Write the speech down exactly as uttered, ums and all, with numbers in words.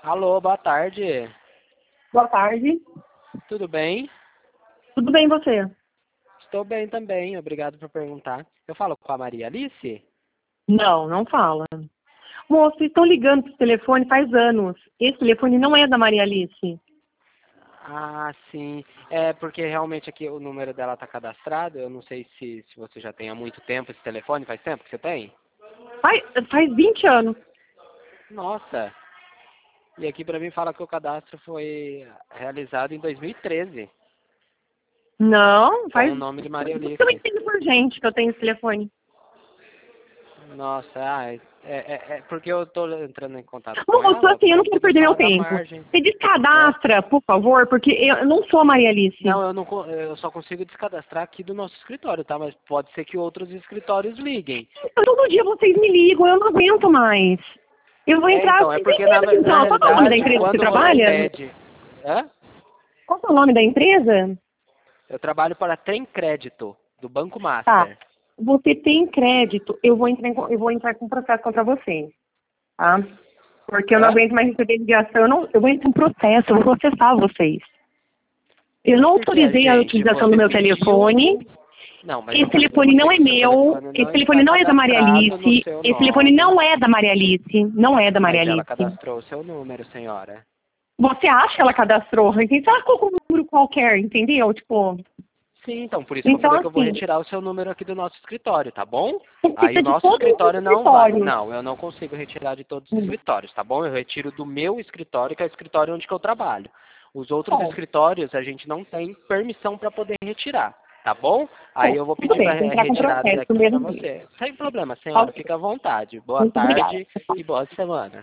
Alô, boa tarde. Boa tarde. Tudo bem? Tudo bem, você? Estou bem também, obrigado por perguntar. Eu falo com a Maria Alice? Não, não fala. Moço, estão ligando para esse telefone faz anos. Esse telefone não é da Maria Alice. Ah, sim. É porque realmente aqui o número dela está cadastrado. Eu não sei se, se você já tem há muito tempo esse telefone. Faz tempo que você tem? Faz, faz vinte anos. Nossa. E aqui para mim fala que o cadastro foi realizado em dois mil e treze, Não, com faz... o nome de Maria Eu Alice. entendo por gente que eu tenho esse telefone. Nossa, ah, é, é, é porque eu estou entrando em contato com Moço, ela assim, eu para não quero poder perder meu falar da tempo. margem. Você É? descadastra, por favor, porque eu não sou a Maria Alice. Não, eu não, co- eu só consigo descadastrar aqui do nosso escritório, tá? Mas pode ser que outros escritórios liguem. Então, todo dia vocês me ligam, eu não aguento mais. Eu vou É, entrar... então, é Você tem porque na, empresa, na então? Qual é o nome da realidade, empresa que você quando você trabalha? pede... Hã? Qual é o nome da empresa? Eu trabalho para Trem Crédito, do Banco Tá. Master. Você tem crédito, eu vou entrar, em co- eu vou entrar com processo contra você, tá? Porque eu não Hã? aguento mais receber ligação, eu, não, eu vou entrar em processo, eu vou processar vocês. Eu não Porque a autorizei a gente, utilização do você meu pediu... telefone, Não, mas eu esse falei para telefone você não que é o seu meu, telefone esse não telefone está não é da Maria cadastrado no Alice, seu esse telefone não nome, é da Maria Alice, não é da Maria mas ela Alice. cadastrou o seu número, senhora. Você acha que ela cadastrou? Então ela colocou um número qualquer, entendeu? Tipo, Sim, então, por isso que eu então falei que eu vou assim, retirar o seu número aqui do nosso escritório, tá bom? Aí precisa o de nosso todos os escritório não vai. escritórios. Não, eu não consigo retirar de todos os Hum. escritórios, tá bom? Eu retiro do meu escritório, que é o escritório onde que eu trabalho. Os outros Bom, escritórios a gente não tem permissão para poder retirar, tá bom? Aí bom, eu vou tudo pedir para bem, vou entrar com retirada processo daqui para mesmo. você. Sem problema, senhora, Ok. fica à vontade. Boa Muito obrigada. tarde e boa semana.